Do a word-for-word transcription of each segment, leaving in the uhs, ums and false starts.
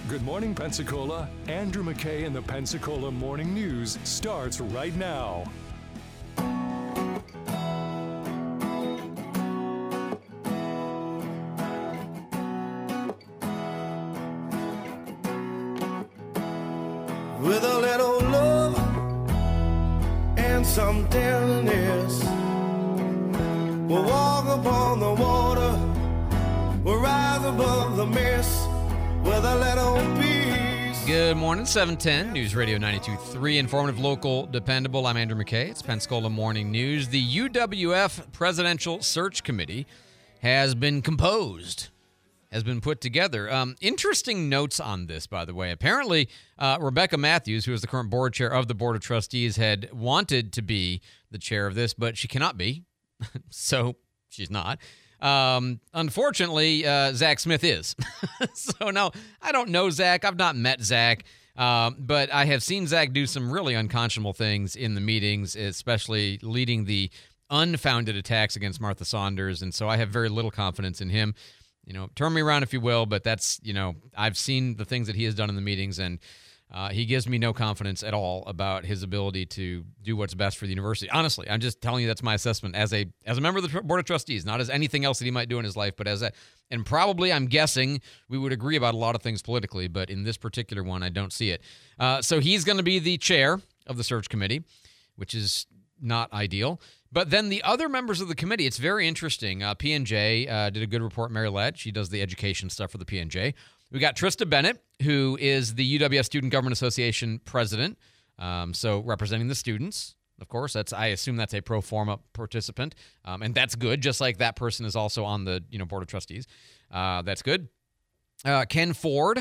Good morning, Pensacola. Andrew McKay in the Pensacola Morning News starts right now. With a little love and some tenderness, we'll walk upon the water, we'll rise above the mist with a little peace. Good morning, seven ten, News Radio ninety-two point three, informative, local, dependable. I'm Andrew McKay. It's Pensacola Morning News. The U W F Presidential Search Committee has been composed. has been put together. Um, interesting notes on this, by the way. Apparently, uh, Rebecca Matthews, who is the current board chair of the Board of Trustees, had wanted to be the chair of this, but she cannot be, so she's not. Um, unfortunately, uh, Zach Smith is. So, no, I don't know Zach. I've not met Zach, uh, but I have seen Zach do some really unconscionable things in the meetings, especially leading the unfounded attacks against Martha Saunders, and so I have very little confidence in him. You know, turn me around if you will, but that's, you know, I've seen the things that he has done in the meetings, and uh, he gives me no confidence at all about his ability to do what's best for the university. Honestly, I'm just telling you that's my assessment as a as a member of the Board of Trustees, not as anything else that he might do in his life, but as a, and probably I'm guessing we would agree about a lot of things politically, but in this particular one, I don't see it. Uh, so he's going to be the chair of the search committee, which is not ideal. But then the other members of the committee, it's very interesting. Uh, P and J uh, did a good report, Mary Ladd. She does the education stuff for the P and J. We got Trista Bennett, who is the U W F Student Government Association president, um, so representing the students. Of course, that's I assume that's a pro forma participant, um, and that's good, just like that person is also on the you know Board of Trustees. Uh, that's good. Uh, Ken Ford,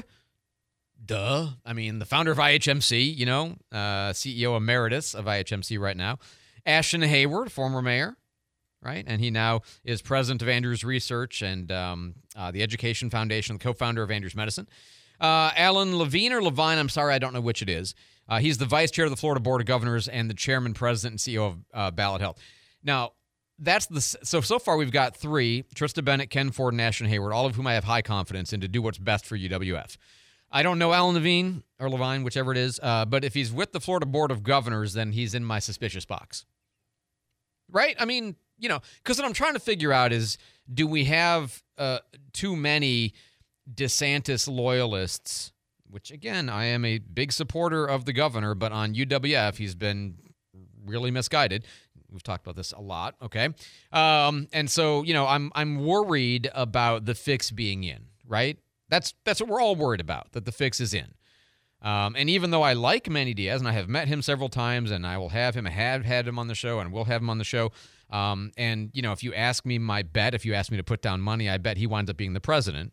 duh. I mean, the founder of I H M C, you know, uh, C E O emeritus of I H M C right now. Ashton Hayward, former mayor, right? And he now is president of Andrews Research and um, uh, the Education Foundation, the co-founder of Andrews Medicine. Uh, Alan Levine or Levine, I'm sorry, I don't know which it is. Uh, he's the vice chair of the Florida Board of Governors and the chairman, president, and C E O of uh, Ballot Health. Now, that's the so so far we've got three: Trista Bennett, Ken Ford, and Ashton Hayward, all of whom I have high confidence in to do what's best for U W F. I don't know Alan Levine or Levine, whichever it is, uh, but if he's with the Florida Board of Governors, then he's in my suspicious box. Right? I mean, you know, because what I'm trying to figure out is, do we have uh, too many DeSantis loyalists, which, again, I am a big supporter of the governor, but on U W F, he's been really misguided. We've talked about this a lot, okay? Um, and so, you know, I'm I'm worried about the fix being in, right? That's, that's what we're all worried about, that the fix is in. Um, and even though I like Manny Diaz, and I have met him several times, and I will have him, I have had him on the show, and will have him on the show. Um, and, you know, if you ask me my bet, if you ask me to put down money, I bet he winds up being the president.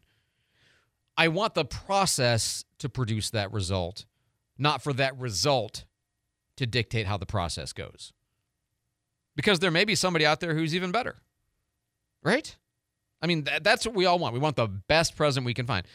I want the process to produce that result, not for that result to dictate how the process goes. Because there may be somebody out there who's even better, right? I mean, th- that's what we all want. We want the best president we can find.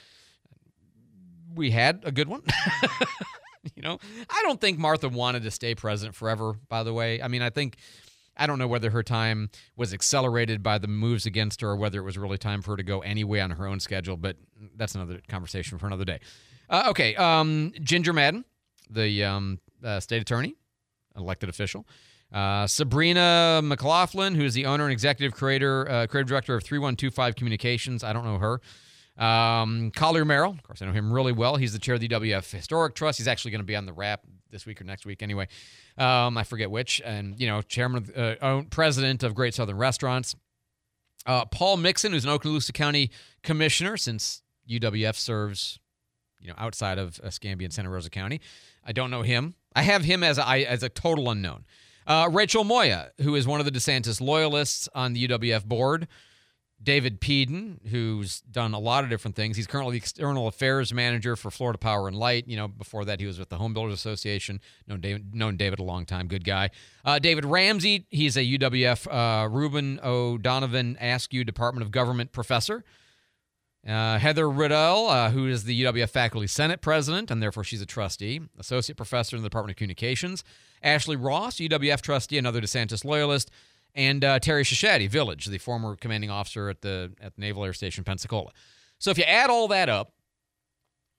We had a good one. You know, I don't think Martha wanted to stay president forever, by the way. I mean, I think, I don't know whether her time was accelerated by the moves against her or whether it was really time for her to go anyway on her own schedule, but that's another conversation for another day. Uh, okay, um, Ginger Madden, the um, uh, state attorney, elected official. Uh, Sabrina McLaughlin, who is the owner and executive creator, uh, creative director of three one two five Communications. I don't know her. Um, Collier Merrill, of course, I know him really well. He's the chair of the U W F Historic Trust. He's actually going to be on the wrap this week or next week anyway. Um, I forget which. And, you know, chairman, of, uh, own, president of Great Southern Restaurants. Uh, Paul Mixon, who's an Okaloosa County commissioner since U W F serves, you know, outside of Escambia and Santa Rosa County. I don't know him. I have him as a, as a total unknown. Uh, Rachel Moya, who is one of the DeSantis loyalists on the U W F board. David Peden, who's done a lot of different things. He's currently the external affairs manager for Florida Power and Light. You know, before that, he was with the Home Builders Association. Known David, known David a long time. Good guy. Uh, David Ramsey, he's a U W F uh, Reuben O'Donovan Askew Department of Government professor. Uh, Heather Riddell, uh, who is the U W F Faculty Senate president, and therefore she's a trustee, associate professor in the Department of Communications. Ashley Ross, U W F trustee, another DeSantis loyalist. And uh, Terry Shishaddy, Village, the former commanding officer at the at the Naval Air Station Pensacola. So if you add all that up,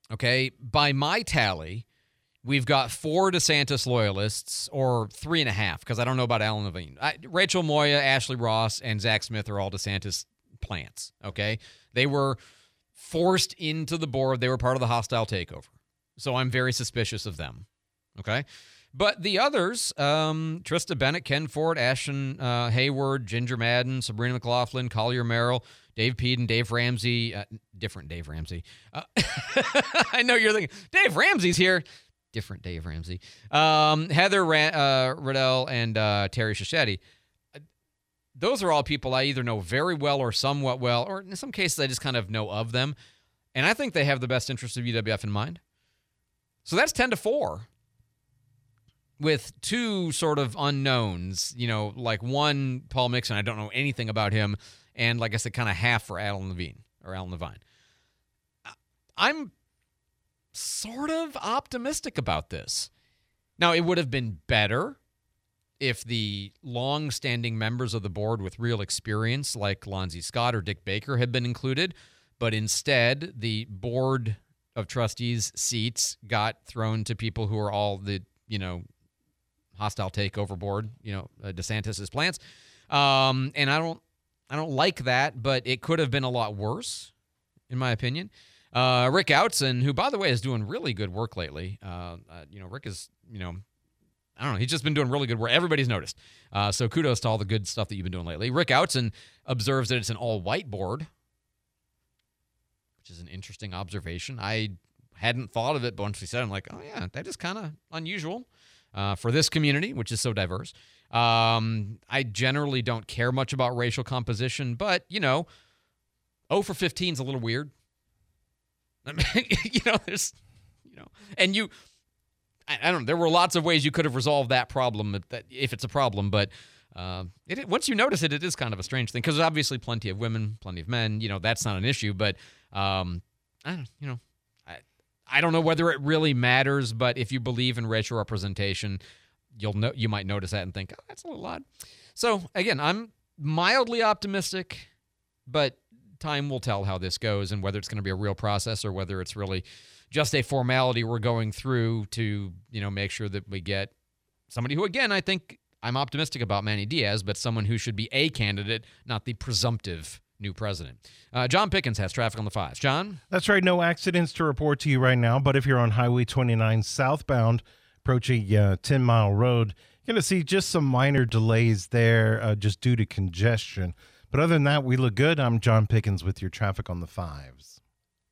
Okay, by my tally, we've got four DeSantis loyalists, or three and a half, because I don't know about Alan Levine. I, Rachel Moya, Ashley Ross, and Zach Smith are all DeSantis plants, okay? They were forced into the board. They were part of the hostile takeover. So I'm very suspicious of them, okay? But the others, um, Trista Bennett, Ken Ford, Ashton uh, Hayward, Ginger Madden, Sabrina McLaughlin, Collier Merrill, Dave Peden, Dave Ramsey, uh, different Dave Ramsey. Uh, I know you're thinking, Dave Ramsey's here. Different Dave Ramsey. Um, Heather Ra- uh, Riddell and uh, Terry Schischetti. Those are all people I either know very well or somewhat well, or in some cases I just kind of know of them. And I think they have the best interest of U W F in mind. So that's ten to four. With two sort of unknowns, you know, like one, Paul Mixon, I don't know anything about him. And like I said, kind of half for Alan Levine or Alan Levine. I'm sort of optimistic about this. Now, it would have been better if the long-standing members of the board with real experience like Lonzie Scott or Dick Baker had been included, but instead the board of trustees seats got thrown to people who are all the, you know, hostile takeover board, you know, uh, DeSantis' plants. Um, and I don't I don't like that, but it could have been a lot worse, in my opinion. Uh, Rick Outzen, who, by the way, is doing really good work lately. Uh, uh, you know, Rick is, you know, I don't know. He's just been doing really good work. Everybody's noticed. Uh, so kudos to all the good stuff that you've been doing lately. Rick Outzen observes that it's an all-white board, which is an interesting observation. I hadn't thought of it, but once we said it, I'm like, oh, yeah, that is kind of unusual uh, for this community, which is so diverse. Um, I generally don't care much about racial composition, but, you know, oh for fifteen is a little weird. I mean, you know, there's, you know, and you, I, I don't know, there were lots of ways you could have resolved that problem if, that, if it's a problem, but uh, it, once you notice it, it is kind of a strange thing because there's obviously plenty of women, plenty of men, you know, that's not an issue, but, um, I don't, you know, I, I don't know whether it really matters, but if you believe in racial representation, you'll know, you might notice that and think, oh, that's a little odd. So again, I'm mildly optimistic, but time will tell how this goes and whether it's going to be a real process or whether it's really just a formality we're going through to, you know, make sure that we get somebody who, again, I think I'm optimistic about Manny Diaz, but someone who should be a candidate, not the presumptive new president. Uh, John Pickens has traffic on the fives. John? That's right. No accidents to report to you right now, but if you're on Highway twenty-nine southbound, approaching uh, ten Mile Road, you're going to see just some minor delays there uh, just due to congestion. But other than that, we look good. I'm John Pickens with your traffic on the fives.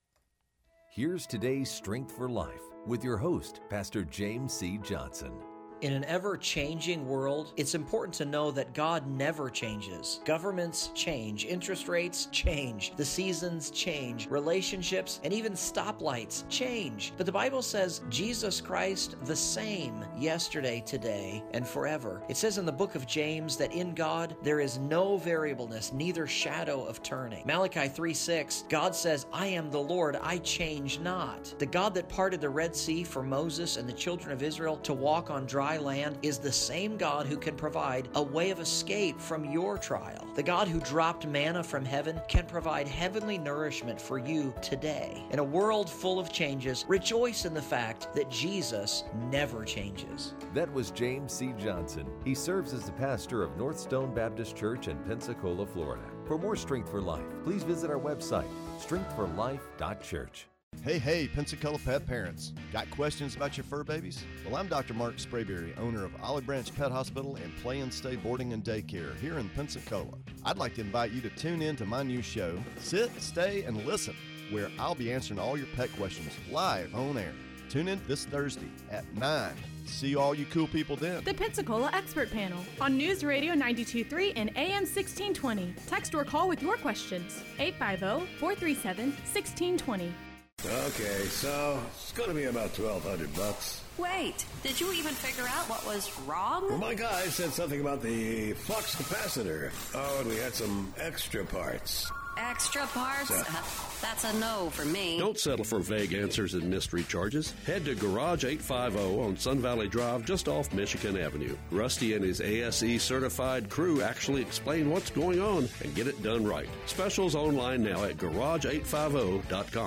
Here's today's Strength for Life with your host, Pastor James C. Johnson. In an ever-changing world, it's important to know that God never changes. Governments change, interest rates change, the seasons change, relationships and even stoplights change. But the Bible says Jesus Christ the same yesterday, today, and forever. It says in the book of James that in God there is no variableness, neither shadow of turning. Malachi three six, God says, I am the Lord, I change not. The God that parted the Red Sea for Moses and the children of Israel to walk on dry land is the same God who can provide a way of escape from your trial. The God who dropped manna from heaven can provide heavenly nourishment for you today. In a world full of changes, rejoice in the fact that Jesus never changes. That was James C. Johnson. He serves as the pastor of North Stone Baptist Church in Pensacola, Florida. For more Strength for Life, please visit our website, strength for life dot church. Hey, hey, Pensacola pet parents. Got questions about your fur babies? Well, I'm Doctor Mark Sprayberry, owner of Olive Branch Pet Hospital and Play and Stay Boarding and Daycare here in Pensacola. I'd like to invite you to tune in to my new show, Sit, Stay, and Listen, where I'll be answering all your pet questions live on air. Tune in this Thursday at nine. See all you cool people then. The Pensacola Expert Panel on News Radio ninety-two point three and A M sixteen twenty. Text or call with your questions. eight five zero, four three seven, one six two zero. Okay, so it's going to be about twelve hundred bucks. Wait, did you even figure out what was wrong? Well, my guy said something about the flux capacitor. Oh, and we had some extra parts. Extra parts? Uh, that's a no for me. Don't settle for vague answers and mystery charges. Head to Garage eight fifty on Sun Valley Drive just off Michigan Avenue. Rusty and his A S E certified crew actually explain what's going on and get it done right. Specials online now at garage eight fifty dot com.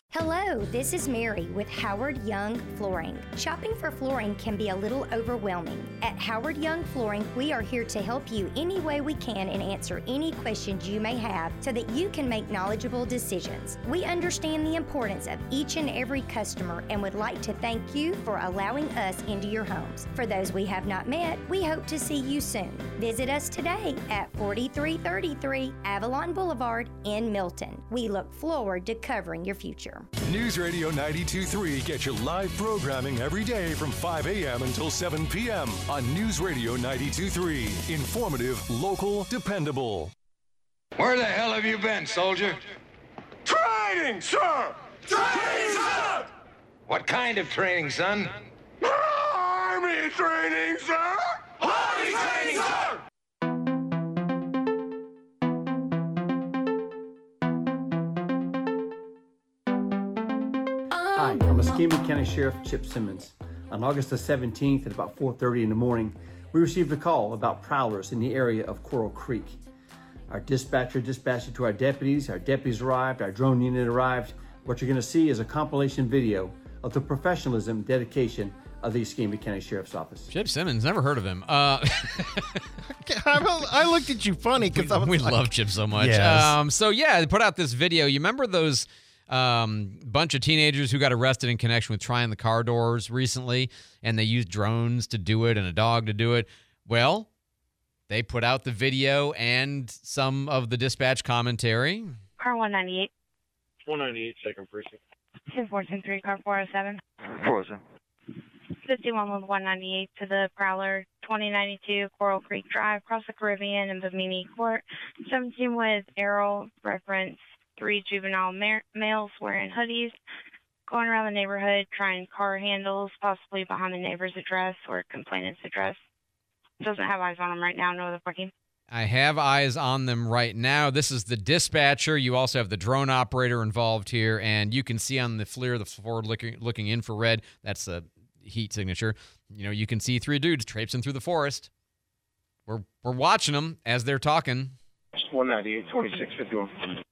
Hello, this is Mary with Howard Young Flooring. Shopping for flooring can be a little overwhelming. At Howard Young Flooring, we are here to help you any way we can and answer any questions you may have so that you can make knowledgeable decisions. We understand the importance of each and every customer and would like to thank you for allowing us into your homes. For those we have not met, we hope to see you soon. Visit us today at forty-three thirty-three Avalon Boulevard in Milton. We look forward to covering your future. News Radio ninety-two point three gets you live programming every day from five a.m. until seven p.m. on News Radio ninety-two point three. Informative, local, dependable. Where the hell have you been, soldier? Training, sir! Training, sir! What kind of training, son? Army training, sir! Army training, sir! Hi, I'm Escambia County Sheriff Chip Simmons. On August the seventeenth at about four thirty in the morning, we received a call about prowlers in the area of Coral Creek. Our dispatcher dispatched it to our deputies, our deputies arrived, our drone unit arrived. What you're going to see is a compilation video of the professionalism and dedication of the Escambia County Sheriff's Office. Chip Simmons, never heard of him. Uh, I looked at you funny because I was we like, love Chip so much. Yes. Um, so yeah, they put out this video. You remember those um, bunch of teenagers who got arrested in connection with trying the car doors recently, and they used drones to do it and a dog to do it? Well, they put out the video and some of the dispatch commentary. Car one ninety-eight. one ninety-eight, second precinct. ten four ten three, car four oh seven. four oh seven. fifty-one with one ninety-eight to the Prowler, twenty ninety-two Coral Creek Drive, across the Caribbean in Bimini Court. seventeen with Errol, reference three juvenile ma- males wearing hoodies, going around the neighborhood trying car handles, possibly behind the neighbor's address or complainant's address. Doesn't have eyes on them right now, no other parking. I have eyes on them right now. This is the dispatcher. You also have the drone operator involved here, and you can see on the FLIR, the forward-looking looking infrared, that's a heat signature. You know, you can see three dudes traipsing through the forest. We're we're watching them as they're talking. one ninety-eight, twenty-six fifty-one.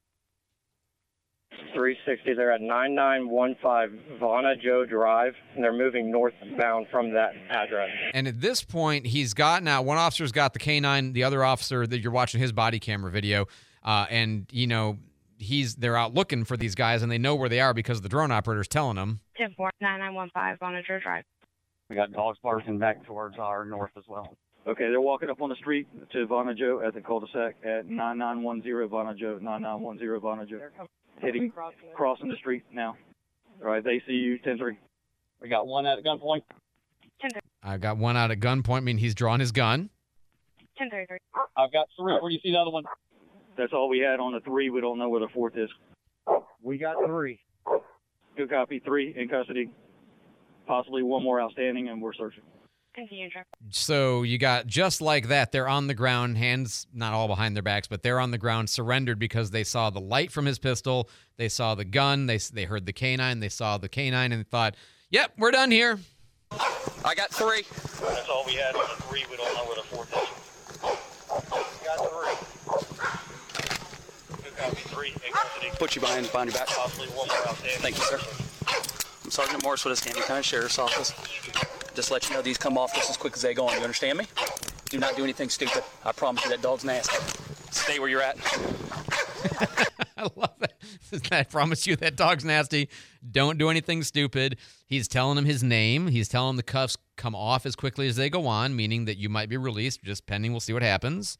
three sixty, they're at nine nine one five Vana Joe Drive, and they're moving northbound from that address. And at this point, he's gotten out. One officer's got the K nine, the other officer that you're watching his body camera video, uh, and, you know, he's they're out looking for these guys, and they know where they are because the drone operator's telling them. ten four nine nine one five Vana Joe Drive. We got dogs barking back towards our north as well. Okay, they're walking up on the street to Vana Joe at the cul-de-sac at nine nine one zero Vana Joe, nine nine one zero Vana Joe. Hitting, crossing the street now. All right, they see you, ten three. We got one at gunpoint. ten three. I've got one out at gunpoint, meaning he's drawing his gun. ten thirty-three. I've got three. Where do you see the other one? That's all we had on the three. We don't know where the fourth is. We got three. Good copy. Three in custody. Possibly one more outstanding, and we're searching. Continue, Trevor. So you got just like that. They're on the ground, hands not all behind their backs, but they're on the ground, surrendered because they saw the light from his pistol. They saw the gun. They they heard the K nine. They saw the K nine and thought, "Yep, we're done here." I got three. That's all we had on the three. We don't know where the fourth is. We got three. Good copy. Three in custody. Put you behind, behind your back. Possibly one more outstanding. Thank you, sir. I'm Sergeant Morris with the Escambia County Sheriff's Office. Just let you know these come off just as quick as they go on. You understand me? Do not do anything stupid. I promise you that dog's nasty. Stay where you're at. I love that. I promise you that dog's nasty. Don't do anything stupid. He's telling him his name. He's telling him the cuffs come off as quickly as they go on, meaning that you might be released. Just pending. We'll see what happens.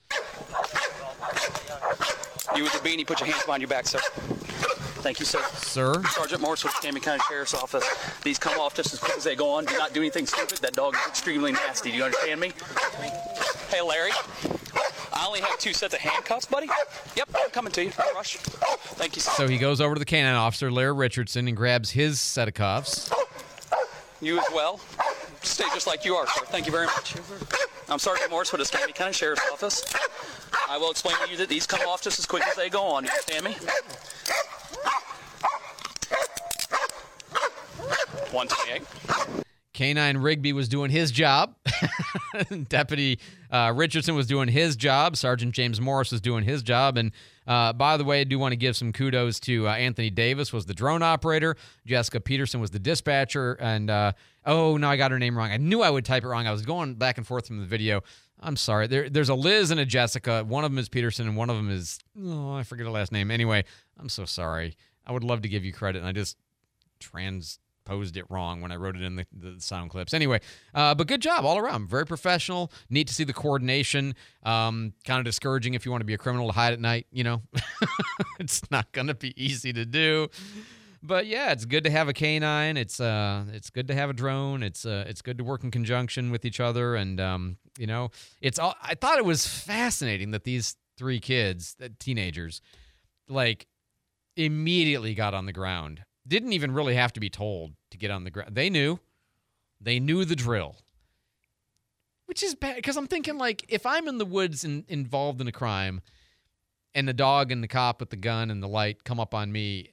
You with the beanie, put your hands behind your back, sir. Thank you, sir. Sir? Sergeant Morris with the Escambia County Sheriff's Office. These come off just as quick as they go on. Do not do anything stupid. That dog is extremely nasty. Do you understand me? Hey, Larry. I only have two sets of handcuffs, buddy. Yep, I'm coming to you. No rush. Thank you, sir. So he goes over to the canine officer, Larry Richardson, and grabs his set of cuffs. You as well. Stay just like you are, sir. Thank you very much. I'm Sergeant Morris with the Escambia County Sheriff's Office. I will explain to you that these come off just as quick as they go on. You understand me? one twenty-eight. K nine Rigby was doing his job. Deputy uh, Richardson was doing his job. Sergeant James Morris was doing his job. And uh, by the way, I do want to give some kudos to uh, Anthony Davis was the drone operator. Jessica Peterson was the dispatcher. And, uh, oh, no, I got her name wrong. I knew I would type it wrong. I was going back and forth from the video. I'm sorry. There, there's a Liz and a Jessica. One of them is Peterson, and one of them is, oh, I forget her last name. Anyway, I'm so sorry. I would love to give you credit, and I just transposed it wrong when I wrote it in the, the sound clips. Anyway, uh, but good job all around. Very professional. Neat to see the coordination. Um, kind of discouraging if you want to be a criminal to hide at night. You know, it's not going to be easy to do. But yeah, it's good to have a canine. It's uh, it's good to have a drone. It's uh, it's good to work in conjunction with each other. And um, you know, it's all. I thought it was fascinating that these three kids, uh, teenagers, like immediately got on the ground. Didn't even really have to be told to get on the ground. They knew, they knew the drill. Which is bad because I'm thinking like if I'm in the woods and involved in a crime, and the dog and the cop with the gun and the light come up on me.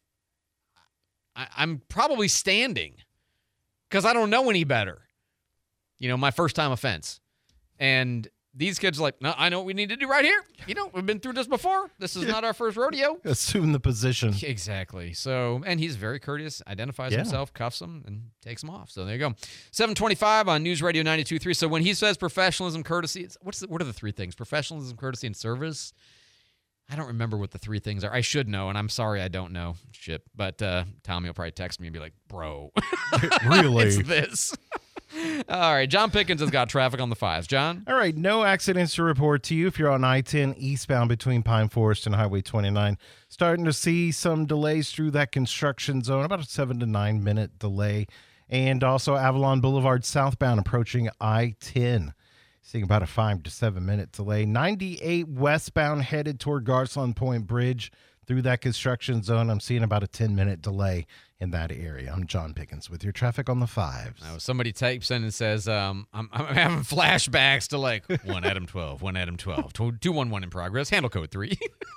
I, I'm probably standing because I don't know any better. You know, my first time offense. And these kids are like, no, I know what we need to do right here. You know, we've been through this before. This is not our first rodeo. Assume the position. Exactly. So, and he's very courteous, identifies Yeah. himself, cuffs him, and takes him off. So there you go. seven twenty-five on News Radio ninety-two point three. So when he says professionalism, courtesy, it's, what's the, what are the three things? Professionalism, courtesy, and service? I don't remember what the three things are. I should know, and I'm sorry I don't know. Shit. But uh, Tommy will probably text me and be like, bro. Really? It's this. All right. John Pickens has got traffic on the fives. John? All right. No accidents to report to you if you're on I ten eastbound between Pine Forest and Highway twenty-nine. Starting to see some delays through that construction zone, about a seven to nine minute delay. And also Avalon Boulevard southbound approaching I ten. Seeing about a five to seven minute delay. ninety-eight westbound headed toward Garceland Point Bridge through that construction zone. I'm seeing about a ten minute delay in that area. I'm John Pickens with your traffic on the fives. Now, somebody types in and says, um, I'm, I'm having flashbacks to like one Adam twelve, one Adam twelve, two one one in progress, handle code three.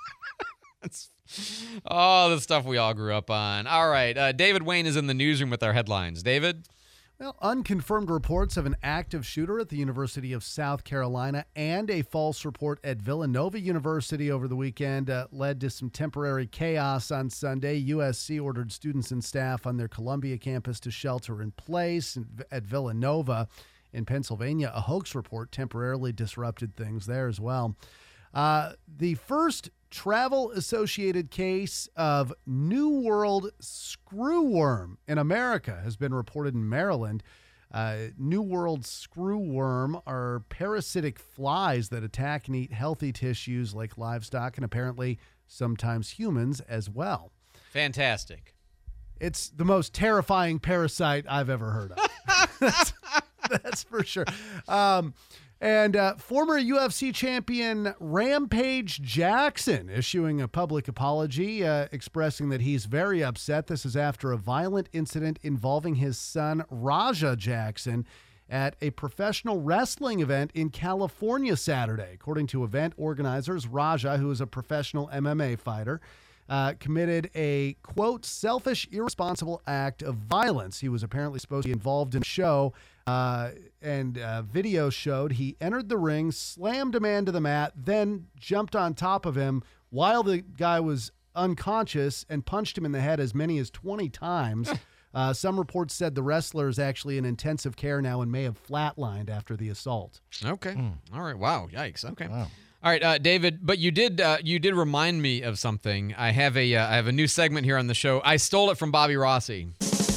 That's all the stuff we all grew up on. All right. Uh, David Wayne is in the newsroom with our headlines. David? Well, unconfirmed reports of an active shooter at the University of South Carolina and a false report at Villanova University over the weekend uh, led to some temporary chaos on Sunday. U S C ordered students and staff on their Columbia campus to shelter in place. At Villanova in Pennsylvania, a hoax report temporarily disrupted things there as well. Uh, the first travel-associated case of New World screwworm in America has been reported in Maryland. Uh, New World screwworm are parasitic flies that attack and eat healthy tissues like livestock and apparently sometimes humans as well. Fantastic. It's the most terrifying parasite I've ever heard of. that's, that's for sure. Um, And uh, former U F C champion Rampage Jackson issuing a public apology, uh, expressing that he's very upset. This is after a violent incident involving his son, Raja Jackson, at a professional wrestling event in California Saturday. According to event organizers, Raja, who is a professional M M A fighter, uh, committed a, quote, selfish, irresponsible act of violence. He was apparently supposed to be involved in a show. Uh, and uh, video showed he entered the ring, slammed a man to the mat, then jumped on top of him while the guy was unconscious and punched him in the head as many as twenty times. Uh, some reports said the wrestler is actually in intensive care now and may have flatlined after the assault. Okay. Mm. All right. Wow. Yikes. Okay. Wow. All right, uh, David. But you did uh, you did remind me of something. I have a uh, I have a new segment here on the show. I stole it from Bobby Rossi.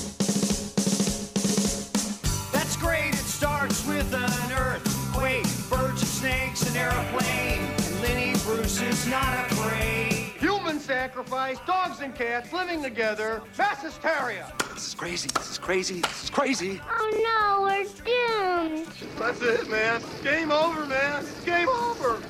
With an earthquake, birds and snakes, an airplane, and Lenny Bruce is not afraid. Human sacrifice, dogs and cats living together, mass hysteria. This is crazy, this is crazy, this is crazy. Oh no, we're doomed. That's it, man. Game over, man. Game over.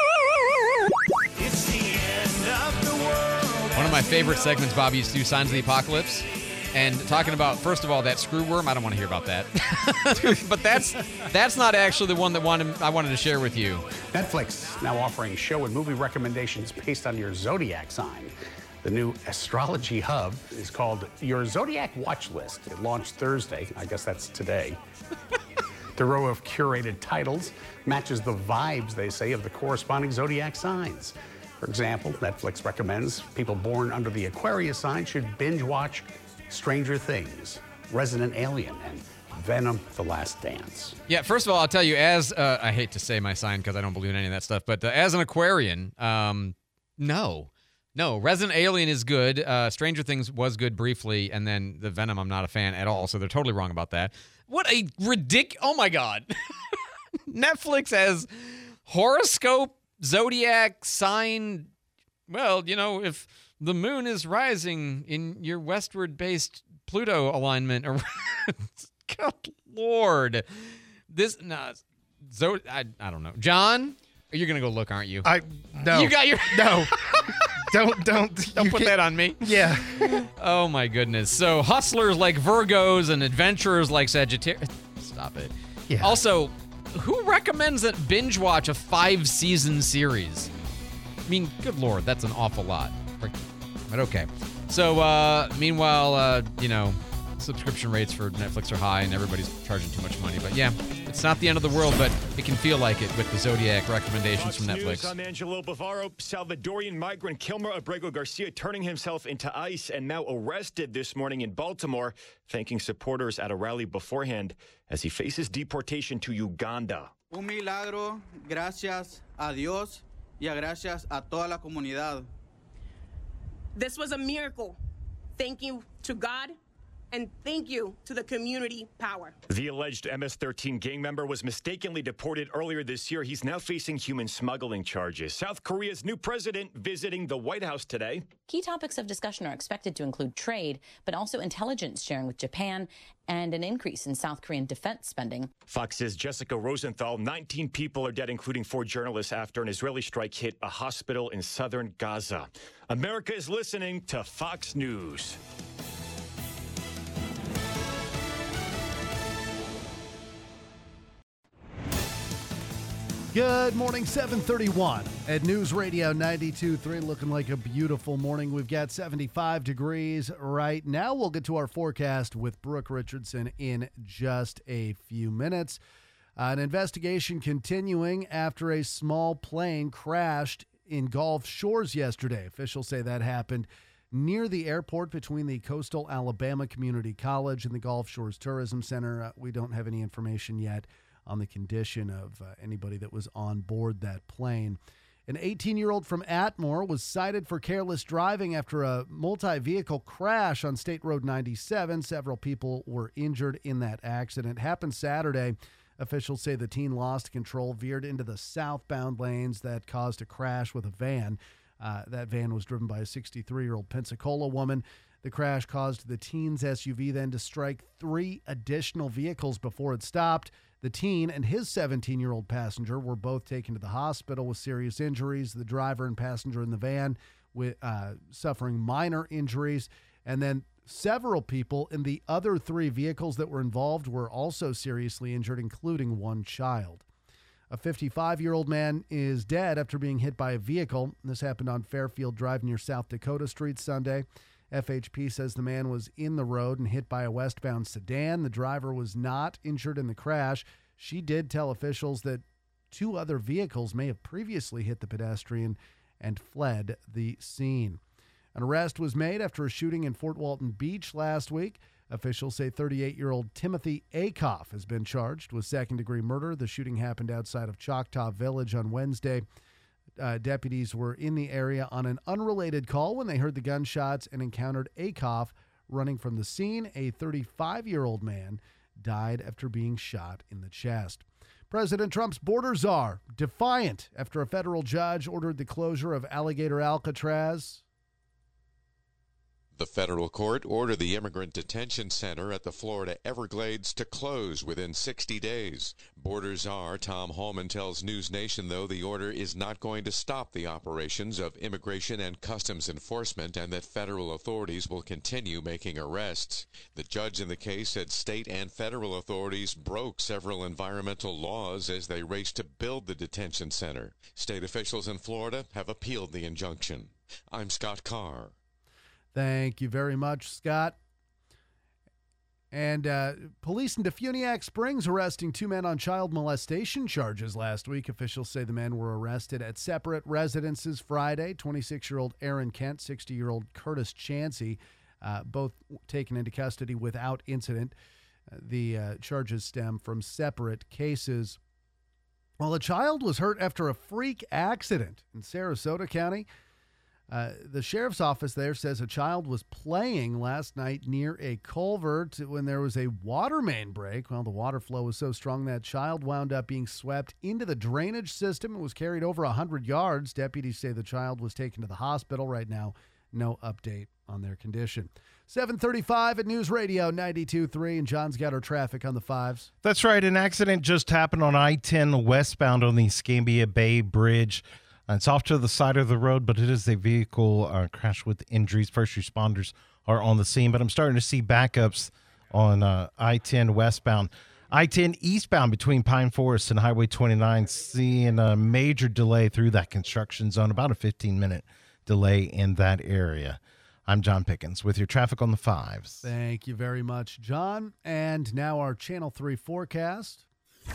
It's the end of the world. One of my favorite segments Bobby used to do, Signs of the Apocalypse. And talking about, first of all, that screw worm, I don't want to hear about that. But that's that's not actually the one that wanted I wanted to share with you. Netflix now offering show and movie recommendations based on your zodiac sign. The new astrology hub is called Your Zodiac Watch List. It launched Thursday. I guess that's today. The row of curated titles matches the vibes, they say, of the corresponding zodiac signs. For example, Netflix recommends people born under the Aquarius sign should binge watch Stranger Things, Resident Alien, and Venom: The Last Dance. Yeah, first of all, I'll tell you, as uh, I hate to say my sign because I don't believe in any of that stuff, but uh, as an Aquarian, um, no. No, Resident Alien is good. Uh, Stranger Things was good briefly, and then the Venom, I'm not a fan at all, so they're totally wrong about that. What a ridiculous... Oh, my God. Netflix has horoscope, zodiac, sign... Well, you know, if the moon is rising in your westward-based Pluto alignment... Good Lord. This... Nah, Zod... I, I don't know. John, you're going to go look, aren't you? I... No. You got your... No. Don't don't don't put can't. that on me. Yeah. Oh my goodness. So hustlers like Virgos and adventurers like Sagittarius. Stop it. Yeah. Also, who recommends that binge watch a five season series? I mean, good Lord, that's an awful lot. But okay. So uh, meanwhile, uh, you know, subscription rates for Netflix are high and everybody's charging too much money. But yeah, it's not the end of the world, but it can feel like it with the Zodiac recommendations Fox from Netflix. News, I'm Angelo Bavaro. Salvadorian migrant Kilmer Abrego Garcia turning himself into ICE and now arrested this morning in Baltimore, thanking supporters at a rally beforehand as he faces deportation to Uganda. Un milagro, gracias a Dios y a gracias a toda la comunidad. This was a miracle. Thank you to God. And thank you to the community power. The alleged M S thirteen gang member was mistakenly deported earlier this year. He's now facing human smuggling charges. South Korea's new president visiting the White House today. Key topics of discussion are expected to include trade, but also intelligence sharing with Japan and an increase in South Korean defense spending. Fox's Jessica Rosenthal. nineteen people are dead, including four journalists, after an Israeli strike hit a hospital in southern Gaza. America is listening to Fox News. Good morning, seven thirty-one at News Radio ninety-two point three. Looking like a beautiful morning. We've got seventy-five degrees right now. We'll get to our forecast with Brooke Richardson in just a few minutes. Uh, an investigation continuing after a small plane crashed in Gulf Shores yesterday. Officials say that happened near the airport between the Coastal Alabama Community College and the Gulf Shores Tourism Center. Uh, we don't have any information yet on the condition of uh, anybody that was on board that plane. An eighteen-year-old from Atmore was cited for careless driving after a multi-vehicle crash on State Road ninety-seven. Several people were injured in that accident. It happened Saturday. Officials say the teen lost control, veered into the southbound lanes that caused a crash with a van. Uh, that van was driven by a sixty-three-year-old Pensacola woman. The crash caused the teen's S U V then to strike three additional vehicles before it stopped. The teen and his seventeen-year-old passenger were both taken to the hospital with serious injuries. The driver and passenger in the van with uh, suffering minor injuries. And then several people in the other three vehicles that were involved were also seriously injured, including one child. A fifty-five-year-old man is dead after being hit by a vehicle. This happened on Fairfield Drive near South Dakota Street Sunday. F H P says the man was in the road and hit by a westbound sedan. The driver was not injured in the crash. She did tell officials that two other vehicles may have previously hit the pedestrian and fled the scene. An arrest was made after a shooting in Fort Walton Beach last week. Officials say thirty-eight-year-old Timothy Akoff has been charged with second-degree murder. The shooting happened outside of Choctaw Village on Wednesday. Uh, deputies were in the area on an unrelated call when they heard the gunshots and encountered Akoff running from the scene. A thirty-five-year-old man died after being shot in the chest. President Trump's border czar defiant after a federal judge ordered the closure of Alligator Alcatraz. The federal court ordered the immigrant detention center at the Florida Everglades to close within sixty days. Border czar Tom Homan tells News Nation, though, the order is not going to stop the operations of Immigration and Customs Enforcement and that federal authorities will continue making arrests. The judge in the case said state and federal authorities broke several environmental laws as they raced to build the detention center. State officials in Florida have appealed the injunction. I'm Scott Carr. Thank you very much, Scott. And uh, police in Defuniak Springs arresting two men on child molestation charges last week. Officials say the men were arrested at separate residences Friday. twenty-six-year-old Aaron Kent, sixty-year-old Curtis Chansey, uh, both taken into custody without incident. Uh, the uh, charges stem from separate cases. Well, a child was hurt after a freak accident in Sarasota County. Uh, the sheriff's office there says a child was playing last night near a culvert when there was a water main break. Well, the water flow was so strong that child wound up being swept into the drainage system and was carried over one hundred yards. Deputies say the child was taken to the hospital. Right now, no update on their condition. seven thirty-five at News Radio ninety-two point three, and John's got our traffic on the fives. That's right. An accident just happened on I ten westbound on the Escambia Bay Bridge. Uh, it's off to the side of the road, but it is a vehicle uh, crash with injuries. First responders are on the scene, but I'm starting to see backups on uh, I ten westbound. I ten eastbound between Pine Forest and Highway twenty-nine, seeing a major delay through that construction zone, about a fifteen-minute delay in that area. I'm John Pickens with your traffic on the fives. Thank you very much, John. And now our Channel three forecast.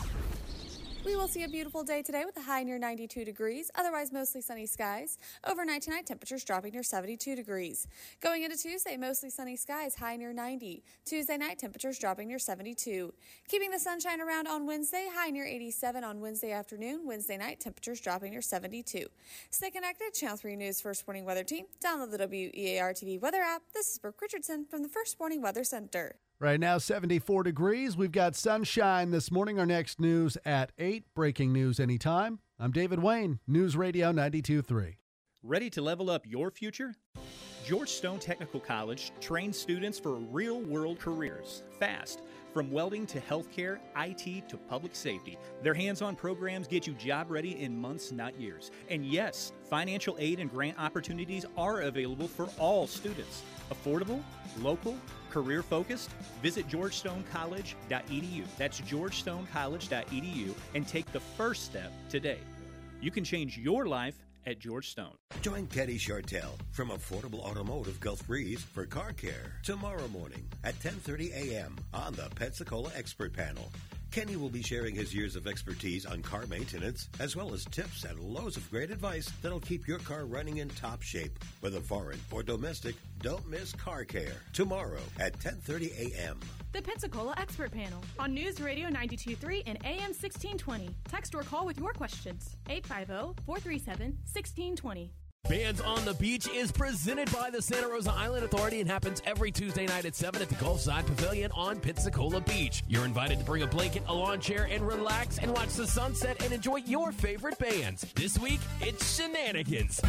We will see a beautiful day today with a high near ninety-two degrees, otherwise mostly sunny skies. Overnight tonight, temperatures dropping near seventy-two degrees. Going into Tuesday, mostly sunny skies, high near ninety. Tuesday night, temperatures dropping near seventy-two. Keeping the sunshine around on Wednesday, high near eighty-seven on Wednesday afternoon. Wednesday night, temperatures dropping near seventy-two. Stay connected, Channel three News First Warning Weather Team. Download the W E A R T V weather app. This is Brooke Richardson from the First Warning Weather Center. Right now, seventy-four degrees. We've got sunshine this morning. Our next news at eight. Breaking news anytime. I'm David Wayne, News Radio ninety-two point three. Ready to level up your future? George Stone Technical College trains students for real-world careers, fast. From welding to healthcare, I T to public safety, their hands-on programs get you job-ready in months, not years. And yes, financial aid and grant opportunities are available for all students. Affordable, local, career-focused? Visit george stone college dot e d u. That's george stone college dot e d u and take the first step today. You can change your life at George Stone. Join Kenny Chartel from Affordable Automotive Gulf Breeze for car care tomorrow morning at ten thirty a.m. on the Pensacola Expert Panel. Kenny will be sharing his years of expertise on car maintenance, as well as tips and loads of great advice that'll keep your car running in top shape. Whether foreign or domestic, don't miss car care tomorrow at ten thirty a.m. The Pensacola Expert Panel on News Radio ninety-two point three and A M sixteen twenty. Text or call with your questions. eight five zero, four three seven, one six two zero. Bands on the Beach is presented by the Santa Rosa Island Authority and happens every Tuesday night at seven at the Gulfside Pavilion on Pensacola Beach. You're invited to bring a blanket, a lawn chair, and relax and watch the sunset and enjoy your favorite bands. This week, it's Shenanigans.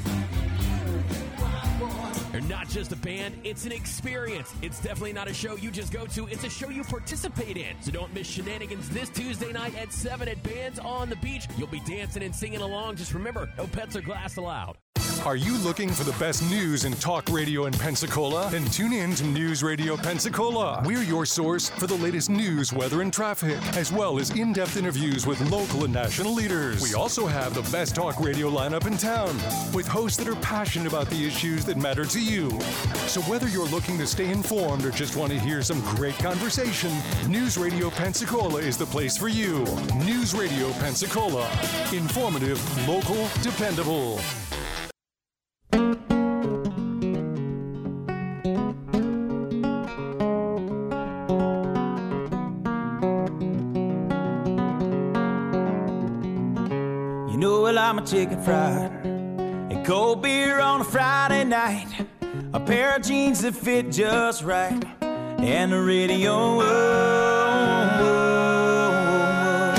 They're not just a band, it's an experience. It's definitely not a show you just go to, it's a show you participate in. So don't miss Shenanigans this Tuesday night at seven at Bands on the Beach. You'll be dancing and singing along. Just remember, no pets or glass allowed. Are you looking for the best news in talk radio in Pensacola? Then tune in to News Radio Pensacola. We're your source for the latest news, weather, and traffic, as well as in-depth interviews with local and national leaders. We also have the best talk radio lineup in town, with hosts that are passionate about the issues that matter to you. So whether you're looking to stay informed or just want to hear some great conversation, News Radio Pensacola is the place for you. News Radio Pensacola. Informative, local, dependable. I'm a chicken fried, a cold beer on a Friday night, a pair of jeans that fit just right, and the radio. Oh, oh,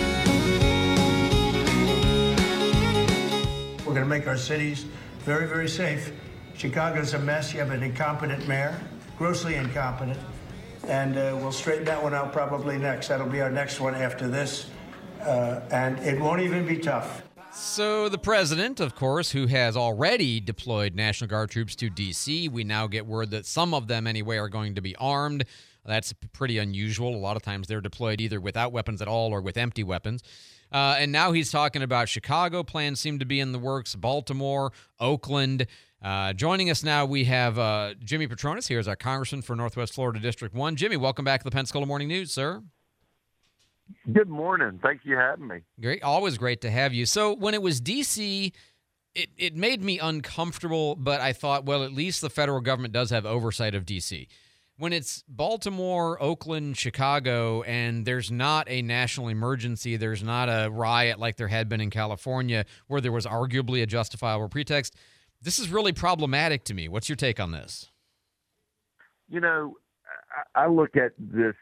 oh. We're going to make our cities very, very safe. Chicago's a mess. You have an incompetent mayor, grossly incompetent, and uh, we'll straighten that one out probably next. That'll be our next one after this, uh, and it won't even be tough. So the president, of course, who has already deployed National Guard troops to D C, we now get word that some of them, anyway, are going to be armed. That's pretty unusual. A lot of times they're deployed either without weapons at all or with empty weapons. Uh, and now he's talking about Chicago. Plans seem to be in the works. Baltimore, Oakland. Uh, joining us now, we have uh, Jimmy Patronis here as our congressman for Northwest Florida District one. Jimmy, welcome back to the Pensacola Morning News, sir. Good morning. Thank you for having me. Great, always great to have you. So when it was D C, it, it made me uncomfortable, but I thought, well, at least the federal government does have oversight of D C. When it's Baltimore, Oakland, Chicago, and there's not a national emergency, there's not a riot like there had been in California where there was arguably a justifiable pretext, this is really problematic to me. What's your take on this? You know, I, I look at this.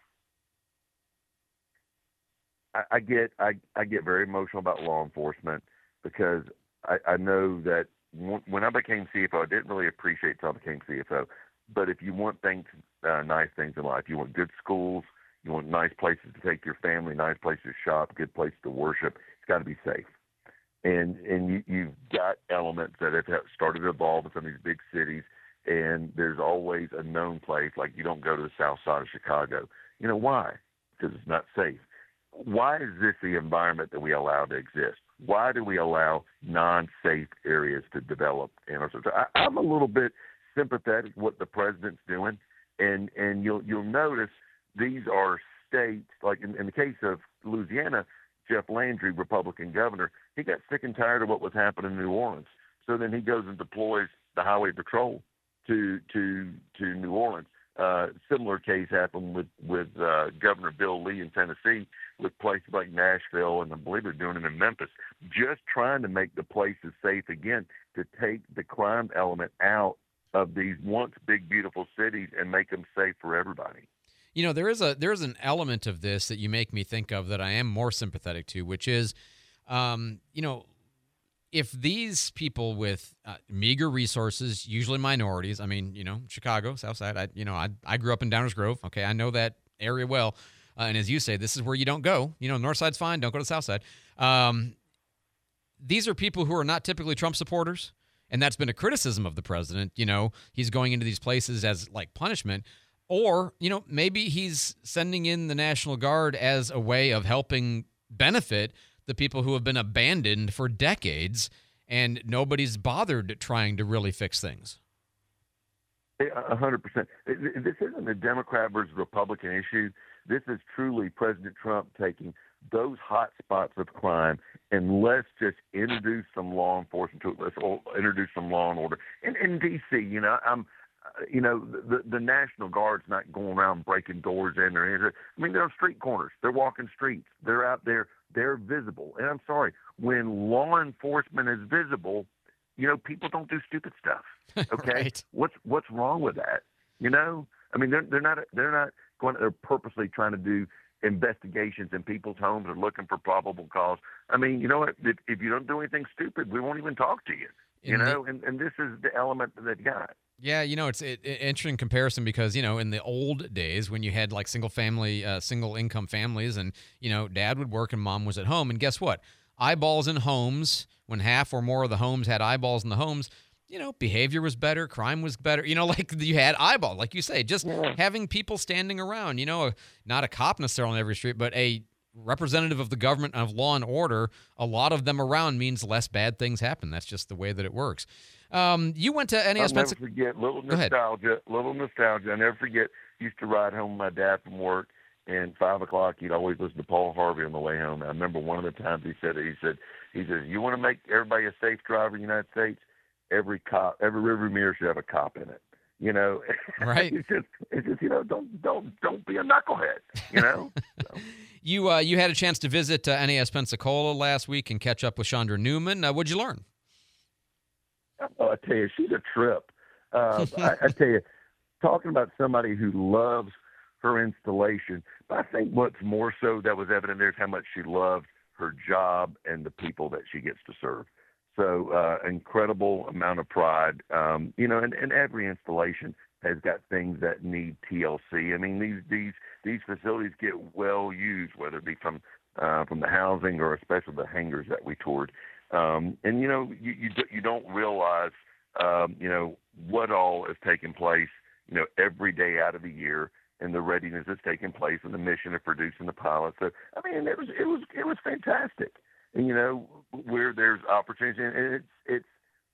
I, I get I, I get very emotional about law enforcement because I, I know that when I became C F O, I didn't really appreciate it until I became C F O. But if you want things, uh, nice things in life, you want good schools, you want nice places to take your family, nice places to shop, good places to worship, it's got to be safe. And and you, you've got elements that have started to evolve in some of these big cities, and there's always a known place, like you don't go to the south side of Chicago. You know why? Because it's not safe. Why is this the environment that we allow to exist? Why do we allow non-safe areas to develop in our society? I, I'm a little bit sympathetic what the president's doing, and and you'll you'll notice these are states, like in, in the case of Louisiana, Jeff Landry, Republican governor, he got sick and tired of what was happening in New Orleans. So then he goes and deploys the highway patrol to to to New Orleans. Uh, similar case happened with with uh, Governor Bill Lee in Tennessee, with places like Nashville, and I believe they're doing it in Memphis, just trying to make the places safe again, to take the crime element out of these once big, beautiful cities and make them safe for everybody. You know, there is a there is an element of this that you make me think of that I am more sympathetic to, which is, um, you know, if these people with uh, meager resources, usually minorities, I mean, you know, Chicago, South Side, I, you know, I I grew up in Downers Grove. Okay, I know that area well. Uh, and as you say, this is where you don't go. You know, North Side's fine. Don't go to the South Side. Um, these are people who are not typically Trump supporters. And that's been a criticism of the president. You know, he's going into these places as like punishment, or, you know, maybe he's sending in the National Guard as a way of helping benefit the people who have been abandoned for decades, and nobody's bothered trying to really fix things. A hundred percent. This isn't a Democrat versus Republican issue. This is truly President Trump taking those hot spots of crime, and let's just introduce some law enforcement to it. Let's introduce some law and order. In, in D C, you know, I'm, you know, the the National Guard's not going around breaking doors in or anything. I mean, they're on street corners. They're walking streets. They're out there. They're visible. And I'm sorry, when law enforcement is visible, you know, people don't do stupid stuff. Okay, right. what's what's wrong with that? You know, I mean, they're they're not they're not going. They're purposely trying to do investigations in people's homes or looking for probable cause. I mean, you know what? If, if you don't do anything stupid, we won't even talk to you. You In know, the- and, and this is the element that they've got. Yeah, you know, it's an interesting comparison because, you know, in the old days when you had like single family, uh, single income families, and, you know, dad would work and mom was at home. And guess what? Eyeballs in homes, when half or more of the homes had eyeballs in the homes, you know, behavior was better, crime was better. You know, like you had eyeballs, like you say, just Yeah. having people standing around, you know, not a cop necessarily on every street, but a representative of the government of law and order, a lot of them around means less bad things happen. That's just the way that it works. Um, you went to N A S I'll never Pensacola. forget, little Go ahead. nostalgia, little nostalgia. I never forget, used to ride home with my dad from work, and five o'clock, he'd always listen to Paul Harvey on the way home. I remember one of the times he said it, he said, he says, you want to make everybody a safe driver in the United States? Every cop, every rearview mirror should have a cop in it. You know, Right. it's just, it's just, you know, don't, don't, don't be a knucklehead. You know. So. You uh, you had a chance to visit uh, N A S Pensacola last week and catch up with Chandra Newman. Uh, what'd you learn? Oh, I tell you, she's a trip. Uh, I, I tell you, talking about somebody who loves her installation, but I think what's more so that was evident there is how much she loved her job and the people that she gets to serve. So uh, incredible amount of pride. Um, you know, and, and every installation has got things that need T L C. I mean, these these these facilities get well used, whether it be from uh, from the housing or especially the hangars that we toured. Um, and you know, you you, you don't realize um, you know what all is taking place. You know, every day out of the year, and the readiness that's taking place, and the mission of producing the pilot. So I mean, it was it was it was fantastic. And, you know, where there's opportunity, and it's it's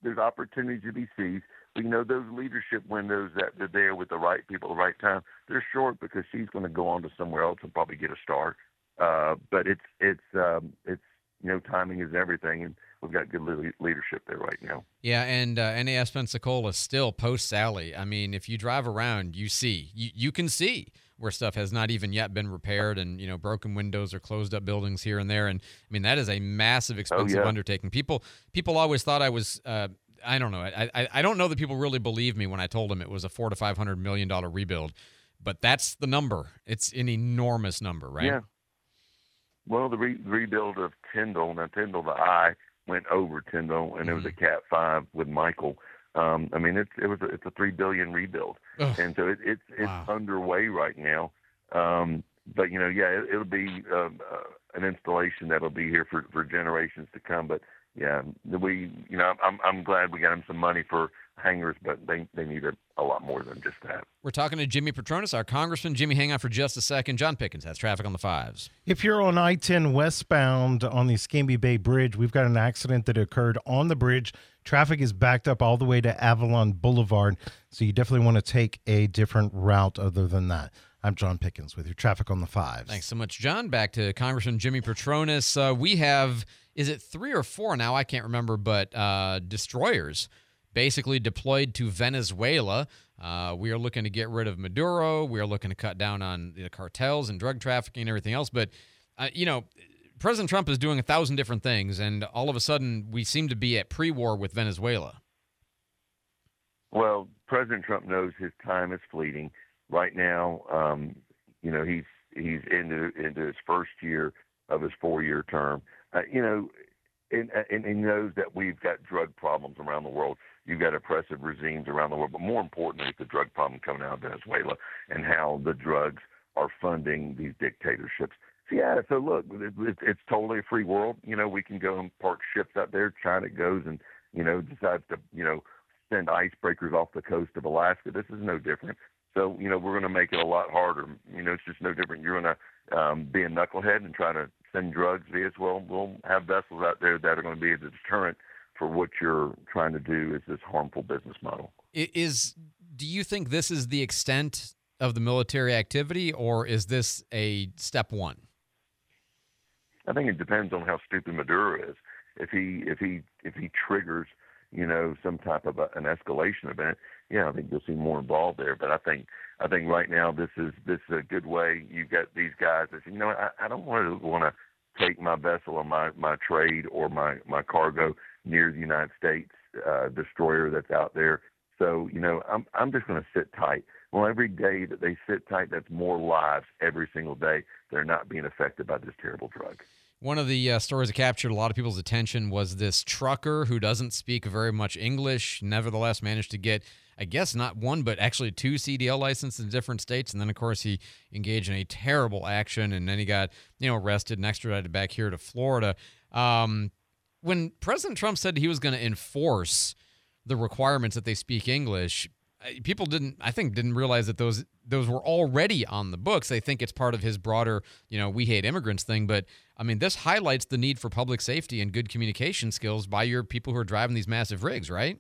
there's opportunities to be seized. But, you know, those leadership windows that they're there with the right people at the right time, they're short because she's going to go on to somewhere else and probably get a start. Uh, but it's it's um, it's you know, timing is everything, and we've got good le- leadership there right now. Yeah, and uh, N A S Pensacola still post Sally. I mean, if you drive around, you see, you, you can see where stuff has not even yet been repaired, and you know, broken windows or closed up buildings here and there. And I mean, that is a massive, expensive oh, yeah. undertaking. People people always thought I was. Uh, I don't know. I, I I don't know that people really believed me when I told them it was a four to five hundred million dollar rebuild, but that's the number. It's an enormous number, right? Yeah. Well, the re- rebuild of Tyndall, now Tyndall, the I went over Tyndall, and mm-hmm. it was a Cat five with Michael. Um, I mean, it's it was a, it's a three billion rebuild, Ugh. and so it, it's it's wow. underway right now. Um, but you know, yeah, it, it'll be uh, uh, an installation that'll be here for, for generations to come. But yeah, we you know, I'm I'm glad we got them some money for hangars, but they they need a, a lot more than just that. We're talking to Jimmy Petronis, our congressman. Jimmy, hang on for just a second. John Pickens has traffic on the fives. If you're on I ten westbound on the Escambia Bay Bridge, we've got an accident that occurred on the bridge. Traffic is backed up all the way to Avalon Boulevard, so you definitely want to take a different route other than that. I'm John Pickens with your traffic on the fives. Thanks so much, John. Back to Congressman Jimmy Petronis. Uh, we have, is it three or four now? I can't remember, but uh, destroyers basically deployed to Venezuela. Uh, we are looking to get rid of Maduro. We are looking to cut down on the cartels and drug trafficking and everything else. But, uh, you know, President Trump is doing a thousand different things, and all of a sudden we seem to be at pre-war with Venezuela. Well, President Trump knows his time is fleeting. Right now, um, you know, he's he's into into his first year of his four-year term. Uh, you know, and, and he knows that we've got drug problems around the world. You've got oppressive regimes around the world, but more importantly, it's the drug problem coming out of Venezuela and how the drugs are funding these dictatorships. So, yeah, so look, it, it, it's totally a free world. You know, we can go and park ships out there. China goes and, you know, decides to, you know, send icebreakers off the coast of Alaska. This is no different. So, you know, we're going to make it a lot harder. You know, it's just no different. You're going to um, be a knucklehead and try to send drugs via as well. We'll have vessels out there that are going to be a deterrent for what you're trying to do is this harmful business model. Is do you think this is the extent of the military activity, or is this a step one? I think it depends on how stupid Maduro is. If he if he if he triggers, you know, some type of a, an escalation event, yeah, I think you'll see more involved there. But I think I think right now this is this is a good way. You've got these guys that say, you know, I, I don't want to want to take my vessel or my, my trade or my, my cargo near the United States uh, destroyer that's out there. So, you know, I'm I'm just going to sit tight. Well, every day that they sit tight, that's more lives every single day. They're not being affected by this terrible drug. One of the uh, stories that captured a lot of people's attention was this trucker who doesn't speak very much English, nevertheless managed to get, I guess, not one, but actually two C D L licenses in different states. And then, of course, he engaged in a terrible action, and then he got, you know, arrested and extradited back here to Florida. Um, when President Trump said he was going to enforce the requirements that they speak English, people didn't, I think, didn't realize that those those were already on the books. They think it's part of his broader, you know, we hate immigrants thing. But, I mean, this highlights the need for public safety and good communication skills by your people who are driving these massive rigs, right?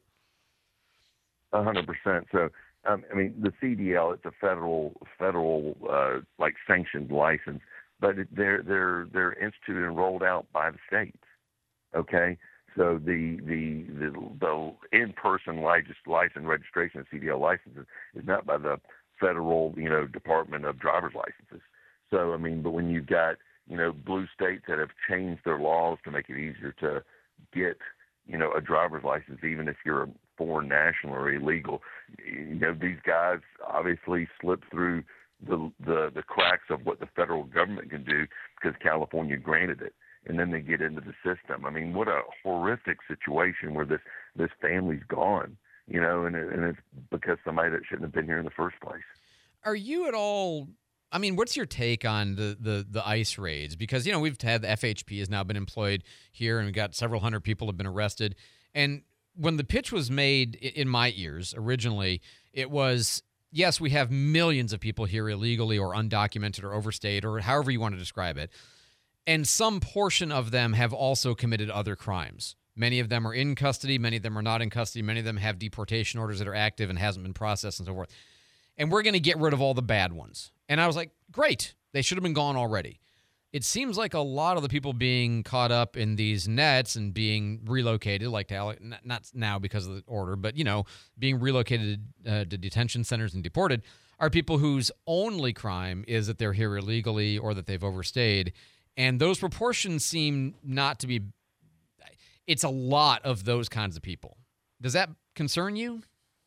A hundred percent. So, um, I mean, the C D L, it's a federal, federal, uh, like sanctioned license, but it, they're, they're, they're instituted and rolled out by the states. Okay. So the, the, the, the in-person license, license registration of C D L licenses is not by the federal, you know, Department of Driver's Licenses. So, I mean, but when you've got, you know, blue states that have changed their laws to make it easier to get, you know, a driver's license, even if you're a foreign national or illegal, you know, these guys obviously slip through the, the, the cracks of what the federal government can do because California granted it. And then they get into the system. I mean, what a horrific situation where this, this family's gone, you know, and, and it's because somebody that shouldn't have been here in the first place. Are you at all, I mean, what's your take on the, the, the ICE raids? Because, you know, we've had the F H P has now been employed here, and we've got several hundred people have been arrested. And when the pitch was made in my ears originally, it was, yes, we have millions of people here illegally or undocumented or overstayed or however you want to describe it. And some portion of them have also committed other crimes. Many of them are in custody. Many of them are not in custody. Many of them have deportation orders that are active and hasn't been processed and so forth. And we're going to get rid of all the bad ones. And I was like, great. They should have been gone already. It seems like a lot of the people being caught up in these nets and being relocated, like to, not now because of the order, but, you know, being relocated uh, to detention centers and deported, are people whose only crime is that they're here illegally or that they've overstayed. And those proportions seem not to be, it's a lot of those kinds of people. Does that concern you?